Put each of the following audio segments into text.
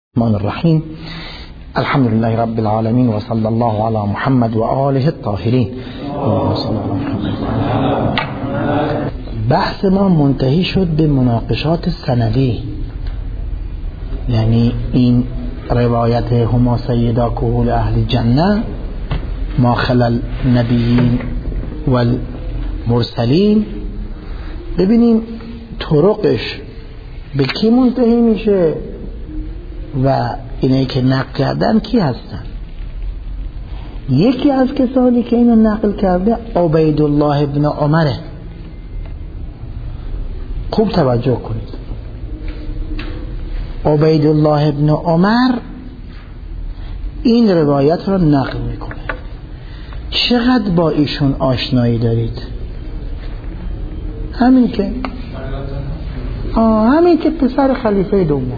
الرحمن الرحیم. الحمد لله رب العالمین و صلی الله علی محمد و آله الطاهرین. بحث ما منتهی شد به مناقشات سندی، یعنی این روایت هما سیدا کهول اهل جنه ما خلال نبیین و المرسلین. ببینیم طرقش به کی منتهی میشه و اینایی که نقل کردن کی هستن. یکی از کسانی که اینو نقل کرده عبیدالله ابن عمره. خوب توجه کنید، عبیدالله ابن عمر این روایت رو نقل میکنه. چقدر با ایشون آشنایی دارید؟ همین که پسر خلیفه دوم.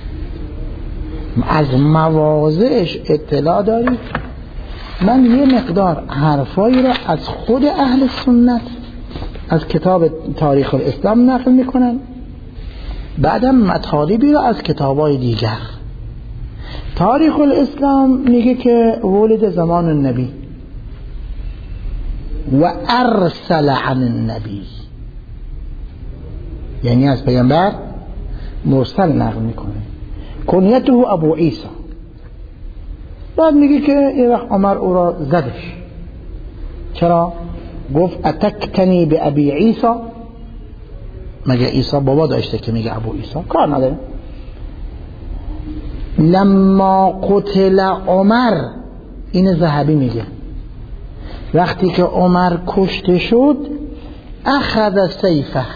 از مواضعش اطلاع دارید. من یه مقدار حرفایی را از خود اهل سنت از کتاب تاریخ الاسلام نقل میکنم، بعدم مطالبی را از کتابای دیگر. تاریخ الاسلام میگه که ولد زمان النبی و ارسل عن النبی، یعنی از پیامبر مرسل نقل میکنه. کنیته ابو عیسی. بعد میگه که یه وقت عمر او را زدش. چرا؟ گفت اتکتنی به ابی عیسی. مگه عیسی بابا داشته که میگه ابو عیسی؟ کار نداره. لما قتل عمر، این ذهبی میگه وقتی که عمر کشته شد اخذ سیفه،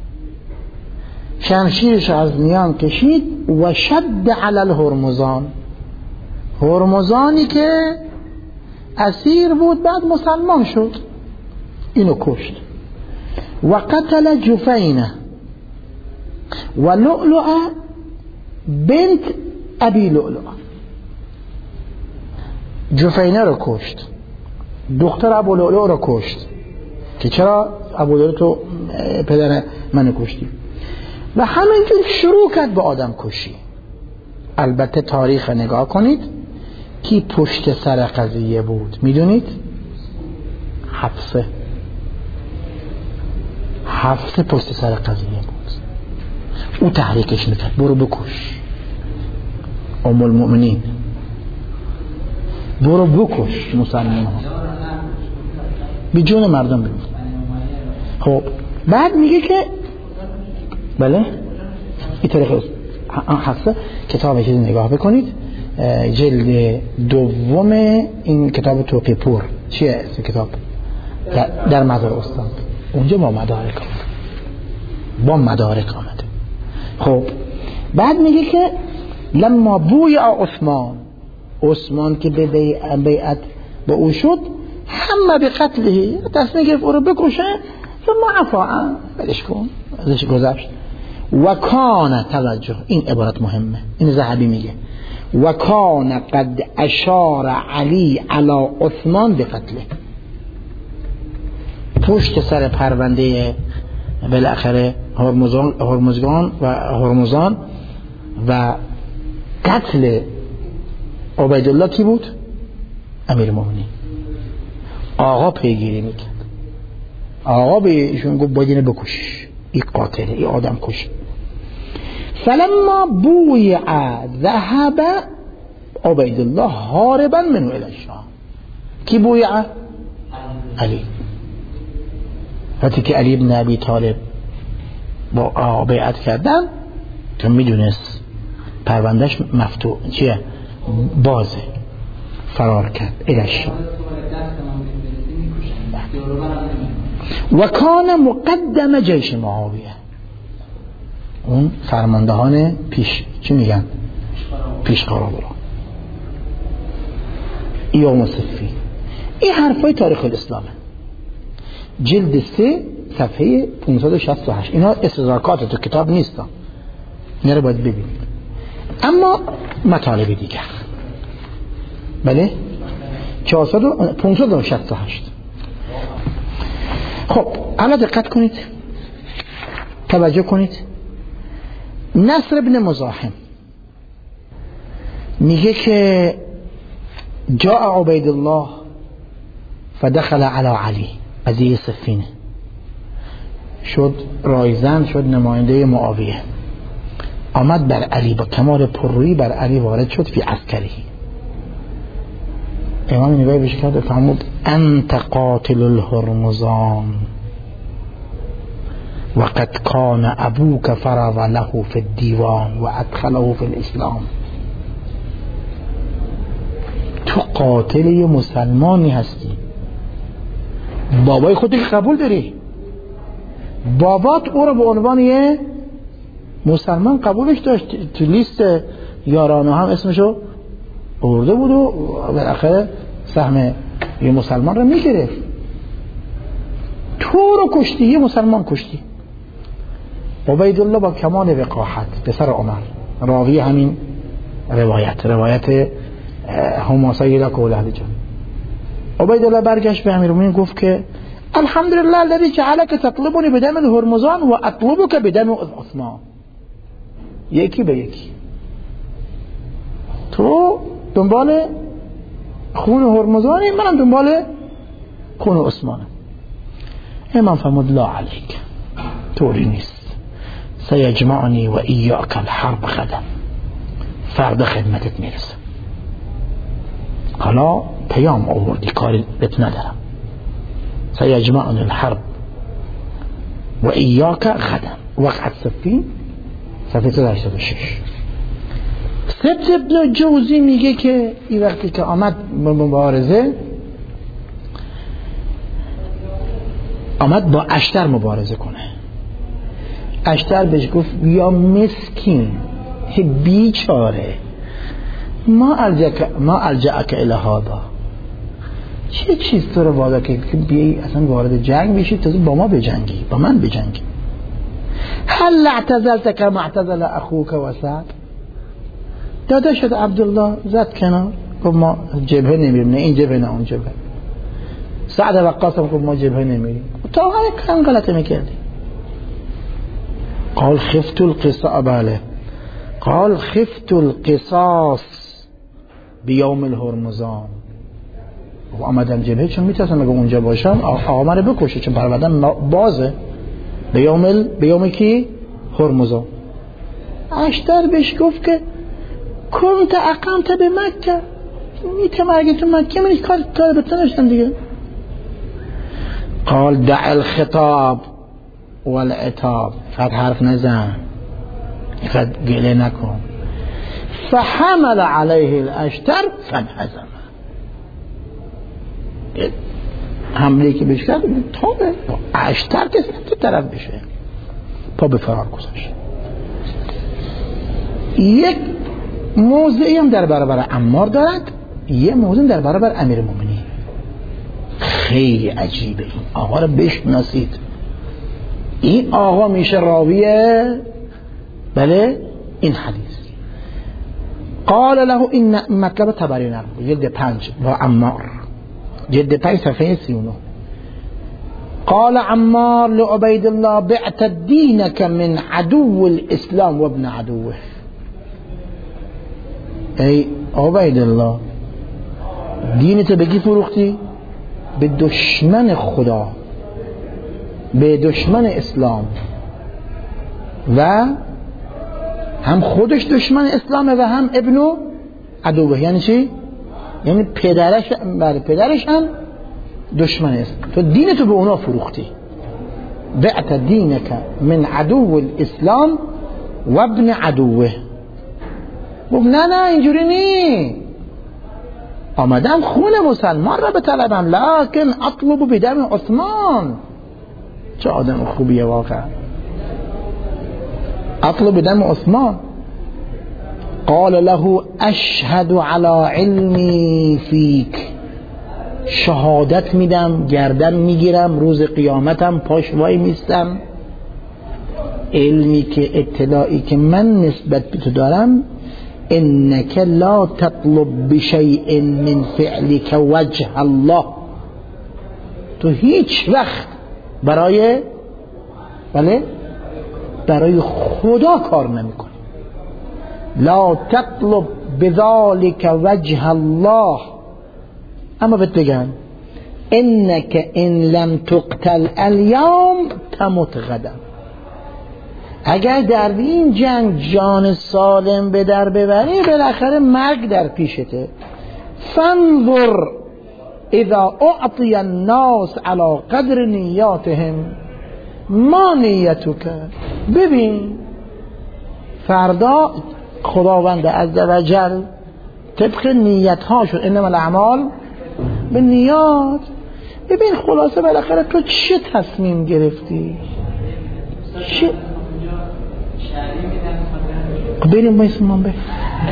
شمشیرش از میان کشید و شد علی الهرمزان. هرمزانی که اسیر بود بعد مسلمان شد، اینو کشت. و قتل جفینه و لؤلؤ بنت ابی لؤلؤ. جفینه رو کشت، دختر ابو لؤلؤ رو کشت. که چرا ابو لؤلؤ تو پدر من کشتی؟ و همینجور شروع کرد به آدم کشی. البته تاریخ نگاه کنید کی پشت سر قضیه بود؟ میدونید؟ حفصه پشت سر قضیه بود. او تحریکش میکرد برو بکش. ام المؤمنین برو بکش مسلمان ها، بی جون مردم بید. خب بعد میگه که بله این تاریخ حفصه. کتاب چیزی نگاه بکنید، جلد دوم این کتاب توقی پور. چیه اسم کتاب؟ در مزار استان. اونجا با مدارک آمده. خب بعد میگه که لما بوی عثمان که به بیعت با او شد همه به قتله، تصمیم گرفت او رو بکشه. ثم عفا، بلش کن، ازش گذشت. و کان، توجه این عبارت مهمه، این ذهبی میگه و کان قد اشار علی علی عثمان بقتله. پشت سر پرونده بالاخره هرمزان و قتل عبیدالله کی بود؟ امیرالمومنین. آقا پیگیری میکرد. آقا به ایشون گفت باید اینو بکش، این قاتله، این آدم کش. فلما بویع ذهب عبیدالله هاربا منو الی الشام. کی بویع؟ علی. وقتی که علی بن ابی طالب با آقا بیعت کردن که میدونست پروندهش مفتوح چیه؟ بازه، فرار کرد الی الشام. و کان مقدم جیش معاویه، اون فرماندهان پیش چی میگن؟ پیش قرابرا یوم صفین. این حرفای تاریخ الاسلامه، جلد 3 صفحه 568. اینا استدراکات تو کتاب نیستن، اینا رو باید ببینید. اما مطالب دیگر بله 568. خب الان دقت کنید، توجه کنید. نصر ابن مزاحم میگه که جاء عبید الله فدخل على علی، قضیه صفینه، شد رایزن، شد نماینده معاویه، آمد بر علی با کمال پررویی بر علی وارد شد فی عسکری. امام نگاهی بهش کرد و فرمود انت قاتل الهرمزان وقد کان ابوک فرض له فی الدیوان و ادخله فی الاسلام. تو قاتل یه مسلمانی هستی، بابای خودت قبول داری، بابات او رو به عنوان یه مسلمان قبولش داشت، تو لیست یارانه هم اسمشو برده بود و بالاخره سهم یه مسلمان رو میگرفت. تو رو کشتی، یه مسلمان کشتی. عبیدالله با کمال وقاحت پسر عمر، راوی همین روایت هما سیدا کول اهل جنة، عبیدالله برگشت به امیرالمومنین گفت که الحمدلله الذی جعلک تطلبنی بدم الهرمزان و اطلبک بدم عثمان. یکی به یکی، تو دنبال خون هرمزانی، منم دنبال خون عثمانم. امام فرمود لا علیک، طوری نیست، سیجمعنی و ایاک الحرب غدا، فردا خدمتت میرسم. حالا پیام آوردی، کاری بهت ندارم. سیجمعنی الحرب و ایاک غدا. وقت صفین صفحه 86. سبت ابن جوزی میگه که این وقتی که آمد به مبارزه، آمد با اشتر مبارزه کنه. اشتر بهش گفت یا مسکین بیچاره، ما الجأک الی هذا، چه چیز تو رو وادار که بیایی اصلا وارد جنگ بشی، تازه با ما بجنگی، با من بجنگی. هل اعتزلت کما اعتزل اخوک و سعد؟ داده شد عبدالله زد کنار، گفت ما جبهه نمیریم، نه این جبهه نه اون جبهه. سعد وقاص هم گفت ما جبهه نمیریم. تا همه کم غلطه میکردی. قال خفت القصاص، بله، قال خفت القصاص بیوم الهرمزان. و آمدم جبهه چون میترسم اگه اونجا باشم آقا من رو بکشه، چون پروردن بازه. بیوم کی؟ هرمزان. اشتر بهش گفت که کنت اقامت به مکه، میتم اگه تو مکه منی کار بتنشتم دیگه. قال دع الخطاب والعتاب، فقط حرف نزن، فقط گله نکن. فحمل علیه الاشتر فانهزم، حمله که بهش کرد تابه اشتر کسی تو طرف بشه، پا به فرار گذاشت. یک موضعی هم در برابر عمار دارد، یه موضوع در برابر امیرالمومنین. خیلی عجیبه، این آقا رو بشناسید. این آقا میشه راویه بله این حدیث. قال له این مطلب تبری نرم، جلد 5 با عمار، جلد 5 صفحه 39. قال عمار لعبید الله بعت دینک من عدو الاسلام و ابن عدوه. ای عبید الله، دینت بگی فروختی؟ به دشمن خدا، به دشمن اسلام، و هم خودش دشمن اسلامه و هم ابن عدوه. یعنی چی؟ یعنی پدرش هم دشمن است. تو دینتو به اونا فروختی. بعت دینک من عدو الاسلام و ابن عدوه. گفت نه اینجوری نی، آمدم خون مسلمان را بطلبم، لکن اطلب بدم عثمان. چه آدم خوبیه واقعا، اطلب بدم عثمان. قال له اشهد على علمی فیک، شهادت میدم، گردن میگیرم، روز قیامتم پاش وای میستم، علمی که اطلاعی که من نسبت به تو دارم، انک لا تطلب بشیء من فعلک وجه الله، تو هیچ وقت برای خدا کار نمیکنی. لا تطلب بذلك وجه الله. اما بهت بگم انك ان لم تقتل اليوم تموت غدا. اگر در این جنگ جان سالم به در ببری بالاخره مرگ در پیشته. فانظر اذا اعطی الناس على قدر نیاتهم ما نیتک. ببین فردا خداوند عزوجل طبق نیت ها شد، انما الاعمال به نیات. ببین خلاصه بالاخره تو چه تصمیم گرفتی؟ چه بریم با اسمان به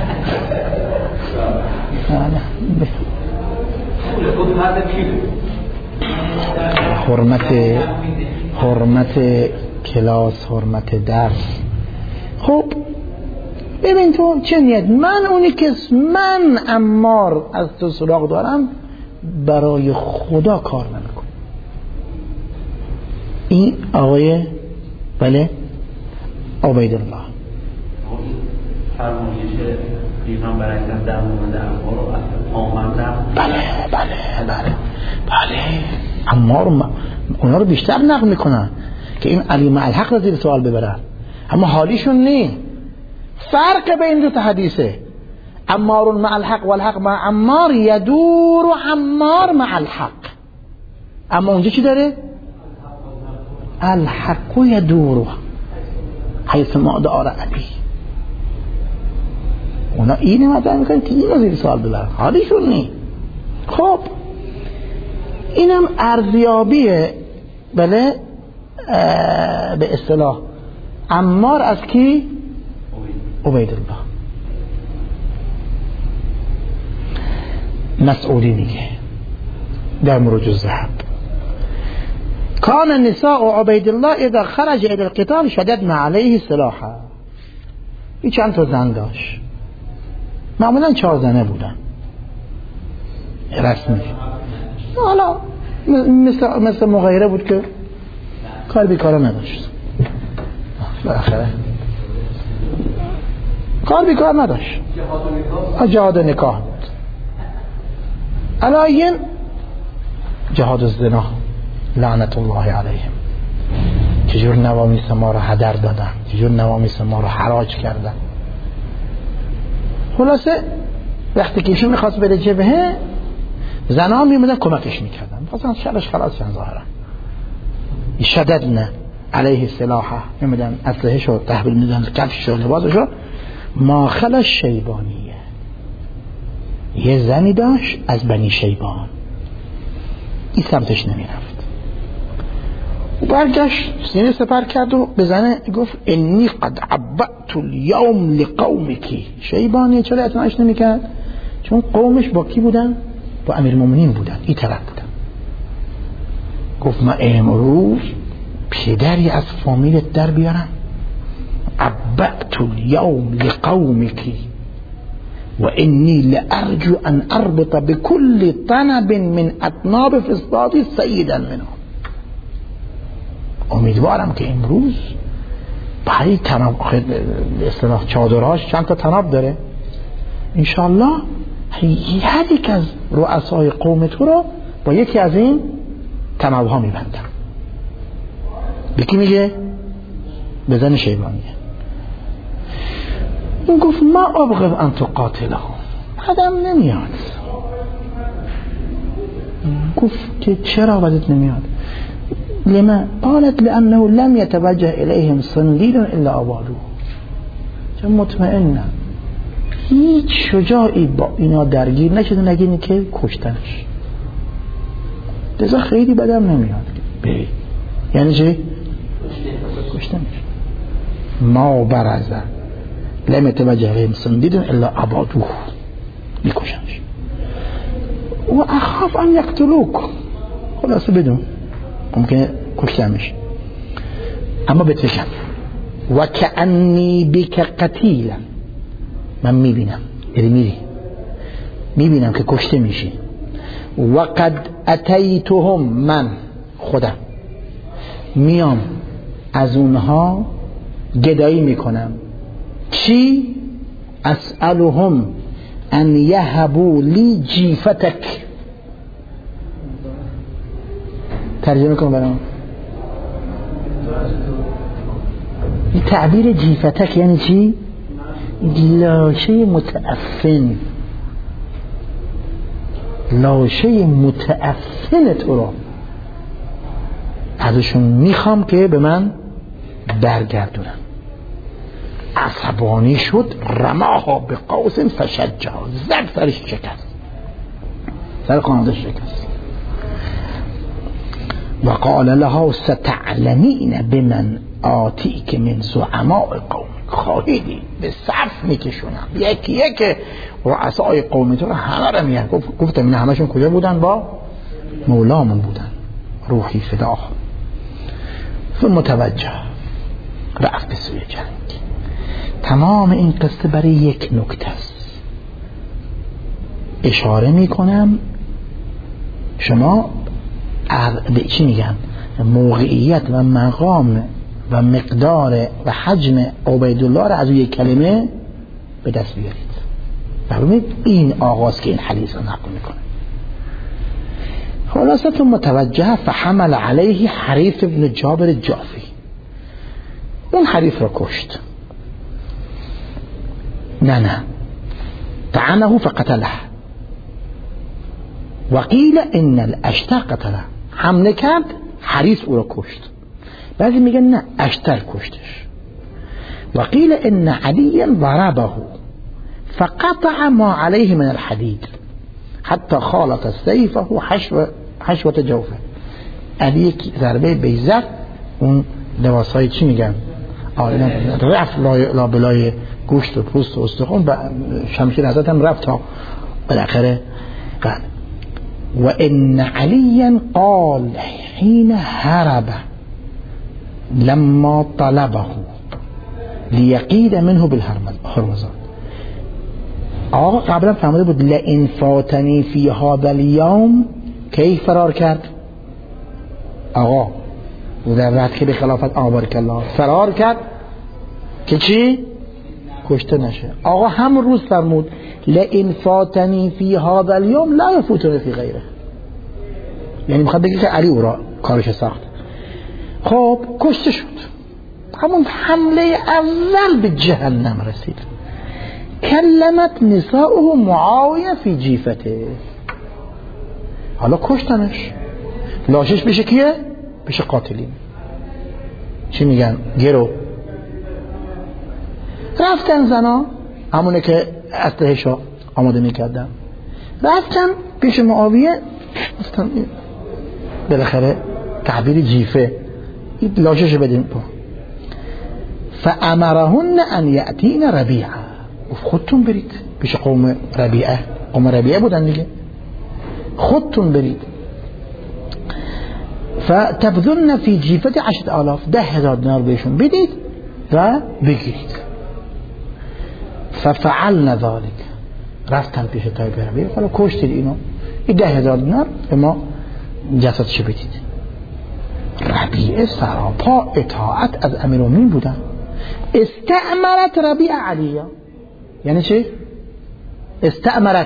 حرمت کلاس، حرمت درس. خب ببین تو چه نیت؟ من اونی که من عمار از تو سراغ دارم برای خدا کار نمیکنم. این آقای بله عبیدالله فرمایش پیغمبر اکرم در مورد عمار رو آمدن. بله عمار اونا رو بیشتر نقل میکنن که این علی مع الحق رو زیر سوال ببرن، اما حالیشون نی. فرق بین دو تا حدیثه، عمار مع الحق والحق مع عمار، یدور عمار مع الحق. اما اونجا چی داره؟ الحق یدور حیث ما دار علی. اونا اینه مطرح میکنن که این رو زیر سوال ببرن، حالیشون نی. خب اینم ارزیابیه بله به اصطلاح عمار از کی؟ عبیدالله. مسئولی میگه در مروج الذهب کان نساء عبیدالله اذا خرج الى القتال شددنا علیه سلاحا. این چند تا زن داشت، معمولا 4 زنه بودن رسمی. حالا مثل مغیره بود که کار بیکارا نداشت، بالاخره کار بیکار نداشت، جهاد و نکاح بود. علایین جهاد الزنا لعنت الله علیهم. چجور نوامیس ما رو هدر دادن، چجور نوامیس ما رو حراج کردن. خلاصه وقتی که ایشون میخواست بره جبهه زنها میمدن کمکش میکردن، مثلا شرش خلاص شدن ظاهرا. شددنا علیه سلاحه، میمدن اسلحه شو تحویل میدن، کفش شو لباسش شو. ماخل شیبانیه، یه زنی داشت از بنی شیبان، این سمتش نمیرفت. برگشت سینه سپر کرد و به زنه گفت انی قد عبأت اليوم لقومکی. شیبانی چرا اعتناش نمیکرد؟ چون قومش با کی بودن؟ با امیرالمومنین بودن، این طرف بودن. گفت من امروز پدری از فامیلت در بیارم. عبأت اليوم لقومکی و انی لارجو ان اربط بكل طنب من اطناب فسطاط سیدا منهم. امیدوارم که امروز برای طناب اصطلاح چادرهاش چند تا طناب داره، انشالله هر یک از رؤسای قوم تو رو با یکی از این طنابها میبندم. بکی میگه به زن شیبانیه. این گفت ما ابغض ان تقاتله، بدم نمیاد. گفت که چرا بدت نمیاد؟ لما؟ قالت لانه لم يتوجه اليهم صنديد الا ابادوه. چون مطمئنم هیچ شجاعی با اینا درگیر نشده نگینی که کشتنش. لذا خیلی بدم نمیاد بری. یعنی چی؟ کشتنش. ما برزه لم يتوجه اليهم صنديد الا ابادوه، میکشنش. و اخاف ان يقتلوك، خلاص بدون ممکنه کشتنش. اما بهت بگم و کأنی بک قتیلا، من میبینم یعنی میبینم که کشته میشی. و قد اتیتهم، من خودم میام از اونها گدایی میکنم. چی؟ اسألهم ان یهبوا لی جیفتک. ترجمه کن برام. این تعبیر جیفتک یعنی چی؟ لاشه متعفن، لاشه متعفن تو را ازشون میخوام که به من برگردونن. عصبانی شد، رماها به قوس فشجها، زد سرش شکست، سر خانواده شکست. و قال لها ستعلمین بمن آتیک من زعماء قوم. خواهیدی به صف میکشونم یکی یک رؤسای قومی تو رو همه رو میگن. گفتم این همشون کجا بودن؟ با مولامون بودن. روحی فدا. ثم توجه، رفت به سوی جنگ. تمام این قصه برای یک نکته است. اشاره میکنم شما به چی میگن؟ موقعیت و مقام و مقدار و حجم عبیدالله را از یک کلمه به دست بیارید. ببینید این آغاز که این حدیث رو نقل میکنه. خلاصه متوجه فحمل علیه حریف ابن جابر جافی. اون حریف را کشت. نه طعنه فقتله. وقیل ان الاشتر قتله. حمله کرد، حریف او را کشت. بعضی میگن نه، اشتر کشتش. وقیل ان علی ضربه فقطع ما عليه من الحديد حتى خالط سيفه حشوة جوفه. علی یک ضربه بیزد، اون لباسای چی میگن؟ رفت لابلای گوشت و پوست و استخوان و شمشیر حضرت هم رفت تا بالاخره قال. و ان عليا قال حين هرب لما طلبه لیقید منه بالهرمزان. آقا قبلا فهمده بود لئن فاتنی فی هذا اليوم. کی فرار کرد؟ آقا در وقت که به خلافت آبارک الله فرار کرد که چی؟ کشته نشه. آقا هم روز فرمود لئن فاتنی فی هذا اليوم لا یفوتنی فی غیره. یعنی میخواد بگه که علی او را کارش ساخت. خب کشته شد. همون حمله اول به جهنم رسید. کلمت نساؤه معاویه فی جیفته. حالا کشتنش، لاشش بشه کیه؟ بشه قاتلین. چی میگن؟ گرو. رفتن زنا، همونه که اسلحه‌شو آماده میکردن، رفتن پیش معاویه. گفتن بالاخره تعبیر جیفه، این لاشش بدین. فامرهن ان یاتین ربیعه. خودتون برید پیش قوم ربیعه. قوم ربیعه بودن دیگه. خودتون برید. فتبذلن فی جیفت 10,000 دینار بهشون بدید و بگیرید. ففعلن ذلك. رفتن پیش طایب ربیعه. حالا کشتید اینو، این 10,000 دینار به ما جسدش بدید. ربیعه سراپا اطاعت از امیرالمومنین بودن. استعمرت ربیعه علیه. یعنی چی؟ استعمرت،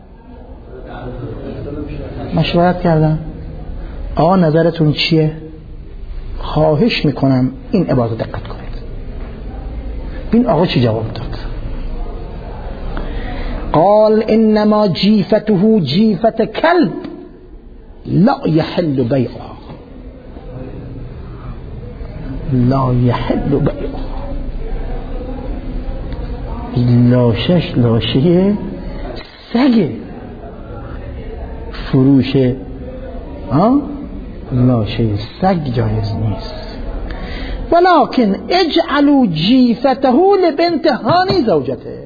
مشورت کردن. آقا نظرتون چیه؟ خواهش میکنم این عبارت دقت کنید. این آقا چی جواب داد؟ قال انما جیفته جیفت کلب لا يحل بیعها. لا يحل بیعها. لاشش لاشه سگه، فروشه لاشه سگ جایز نیست. ولكن اجعلوا جیفته لبنت هانی زوجته.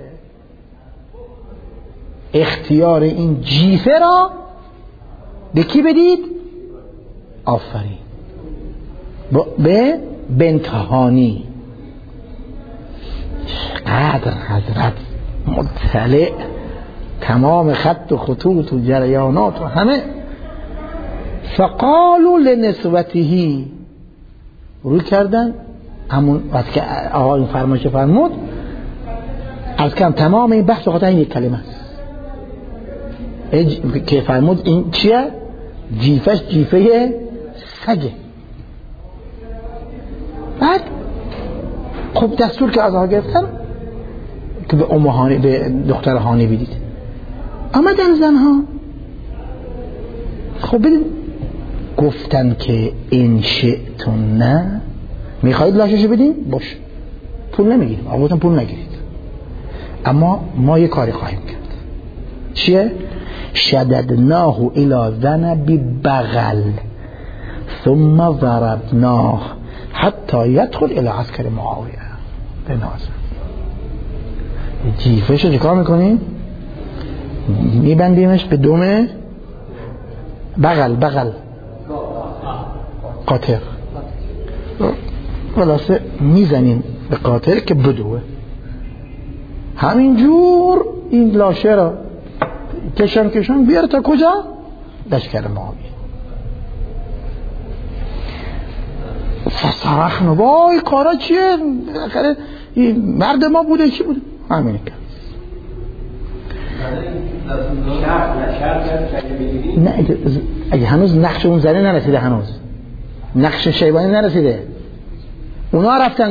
اختیار این جیفه را به کی بدید؟ آفرین، به بنت هانی. قدر حضرت مطلع تمام خط و خطوط و جریانات و همه. فقالوا لنسوته. روی کردن همون وقت که آقا این فرمایش فرمود. از کم تمام این بحث خاطر این یک کلمه است. که فرمود این چیه؟ جیفش جیفه سگه. بعد خب دستور که از آنها گرفتن که به ام هانی، به دختر هانی بدید. آمدن زنها خب بدید، گفتن که این شئتون نه میخواید لاششو بدیم باش، پول نمیگیریم. آبودن پول نگیرید، اما ما یه کاری خواهیم کرد. چیه؟ شددناه الى ذنب بغل ثم ضربناه حتی یدخل الى عسکر معاویه. بنازم جیفش رو چیکار میکنیم؟ میبندیمش به دوم بغل قاطر، خلاصه میزنیم به قاطر که بدوه. همینجور این لاشه را کشان بیاره تا کجا؟ لشکر معاویه. فصرخنا وای کارا چیه؟ بالاخره مرد ما بوده چی بوده؟ همینه که نه اگه هنوز نقش اون زنه نرسیده، هنوز نقش شیبانی نرسیده. اونا رفتن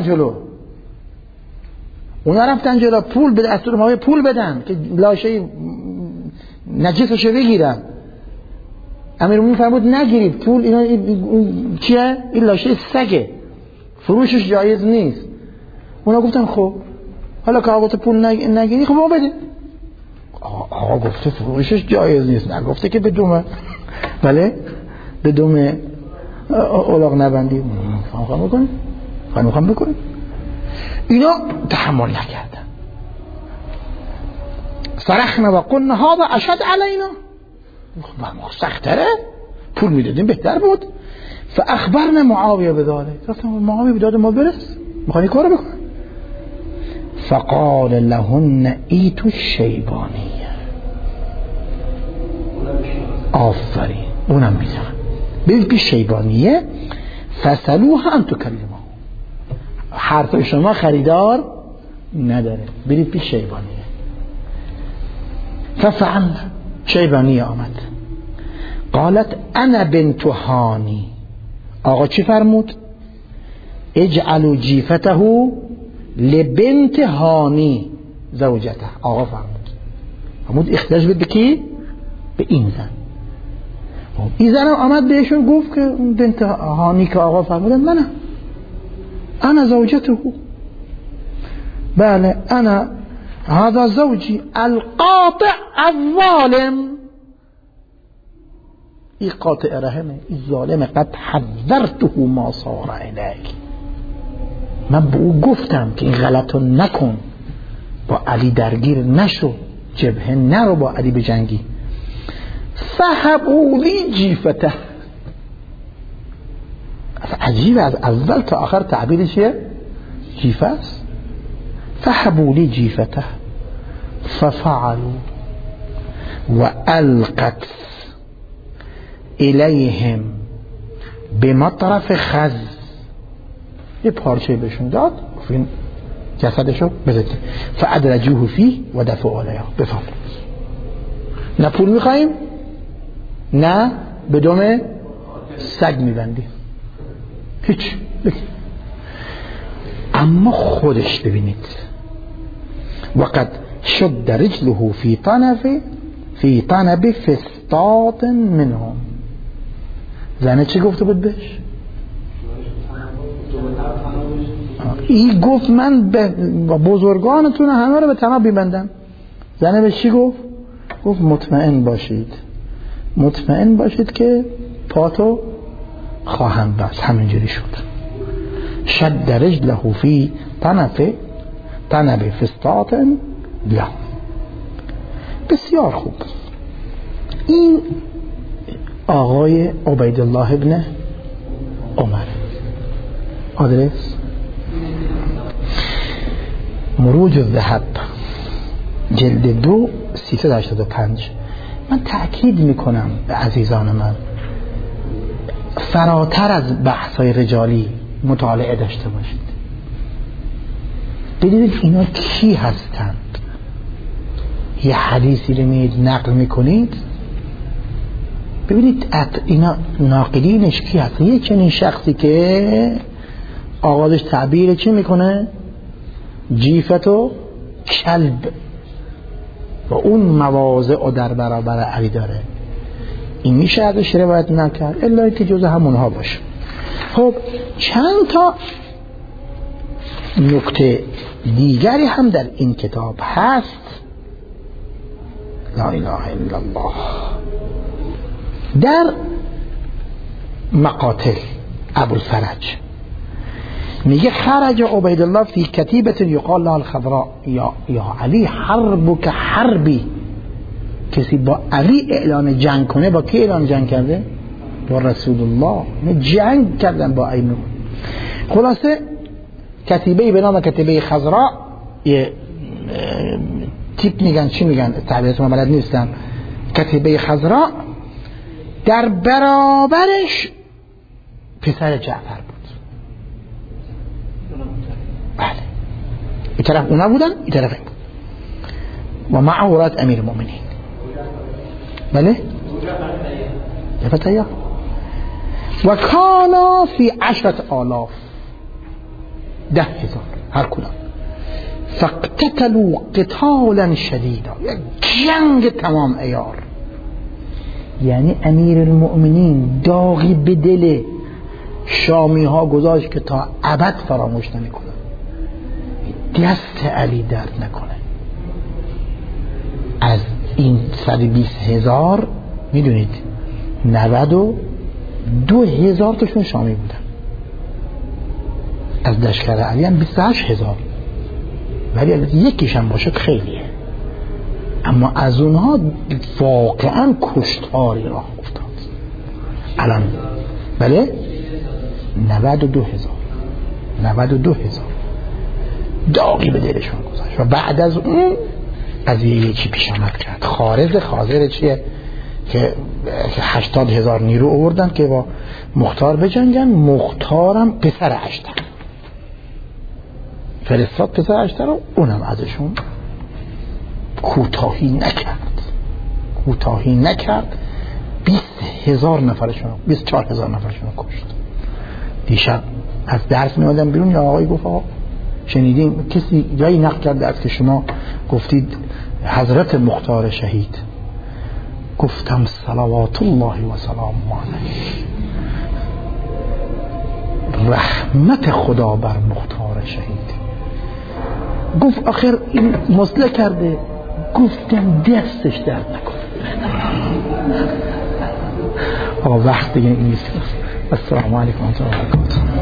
جلو پول به دستور معاویه پول بدن که لاشه نجسشو بگیرن. امیرالمومنین فرمود نگیرید پول، اینا چیه؟ این لاشه سگه، فروشش جایز نیست. اونا گفتن خب حالا که آقا پول نگیری خب ما بده. آقا گفته فروشش جایز نیست، نگفته که به دومه بله به دومه اولاغ نبندی. خواهم بکنیم. اینا تحمل نکردن. صرخنا و قلنا هذا اشد علینا، سختره، پول میدادیم بهتر بود. فاخبرنا معاویه بذلك، گفتم معاویه به داد ما برس، میخوانی کارو بکن. فقال لهن ایتو الشیبانیه، آفرین اونم میذارم برید پیش شیبانیه. فسلوها ان تکلمه، حرف شما خریدار نداره، برید پیش شیبانیه. ففعلنا، شیبانیه آمد. قالت انا بنت هانی، آقا چی فرمود؟ اجعلوا جیفته لبنت هانی زوجته. آقا فرمود احتیاج به کی؟ به این زن. این زن آمد بهشون گفت که بنت هانی که آقا فرمودن منم، انا زوجته، بله انا هذا زوجي القاطع الظالم. این قاطع رحمه، این ظالمه. قد حذرته ما صار الیک، من به او گفتم که این غلطو نکن، با علی درگیر نشو، جبهه نرو با علی بجنگی. فهبوا لی جیفته. عجیبه از اول تا آخر تعبیر چیه؟ جیفه است. فهبوا لی جیفته ففعلوا و القت الیهم بمطرف خز، یه پارچه بهشون داد، این جسدشو بزد. فادرجوه فيه و دفعوا علیه. بفرمایید نه پول میخواییم نه به دم سگ میبندیم، هیچ. اما خودش ببینید، وقد شد رجله فی طنب فسطاط منهم. زنه چی گفته بود بهش؟ این گفت من با بزرگانتون همه رو به طناب میبندم. زنه به چی گفت؟ گفت مطمئن باشید که پاتو خواهم بست. همینجوری شد. شد رجله فی طنب فسطاط له. بسیار خوب. این آقای عبیدالله ابن عمر. آدرس مروج الذهب جلد 2 385. من تأکید میکنم به عزیزان من، فراتر از بحث‌های رجالی مطالعه داشته باشید. بدونید اینا کی هستند. یه حدیثی رو میید نقل میکنید، ببینید اینا ناقلینش کی هست؟ یه چنین شخصی که آغازش تعبیر چی میکنه؟ جیفت و کلب و اون مواضع در برابر علی داره. این میشه ازش روایت نکرد الا که جز همونها باشه. خب چند تا نکته دیگری هم در این کتاب هست. لا اله الا الله. در مقاتل ابوالفرج میگه خرج عبیدالله فی کتیبه یقال لها الخضراء. یا علی حربک حربی. کسی با علی اعلان جنگ کنه، با کی اعلان جنگ کرده؟ با رسول الله. جنگ کردن با علی. خلاصه کتیبه به نام کتیبه خضراء، یه تیپ میگن، چی میگن تعبیرش ما بلد نیستم، کتیبه خضراء در برابرش پسر جعفر بود. بله، این طرف اونا بودن، این طرف این بود. و معه ولایت امیر المؤمنین. بله یفتیا و کانا فی 10,000 10,000 هر کدام. فاقتتلوا قتالا شدیدا، جنگ تمام عیار. یعنی امیر المؤمنین داغی به دل شامی ها گذاشت که تا ابد فراموش نمی کنن، دست علی درد نکنه. از این 120,000 میدونید 92,000 تاشون شامی بودن. از لشکر علی هم 28,000، ولی اگه یکیش هم باشه خیلیه. اما از اونها واقعا کشتاری راه افتاد. الان بله 92,000 داغی به دلشون گذاشت. و بعد از اون قضیه چی پیش آمد کرد؟ خازر چیه که 80,000 نیرو آوردن که با مختار بجنگن. مختارم پسر اشتر فرستاد، پسر اشتر رو، اونم ازشون کوتاهی نکرد. 20,000 نفرشون، 24,000 نفرشون کشت. دیشب از درس میادم بیرون، یا آقای گفت آقا شنیدیم کسی جایی نقل کرده است که شما گفتید حضرت مختار شهید. گفتم صلوات الله و سلام علیه، رحمت خدا بر مختار شهید. گفت آخر این مسله کرده. گفتم دستش درد نکنه. آقا وقت دیگه این نیست. السلام علیکم و رحمت الله و برکاته.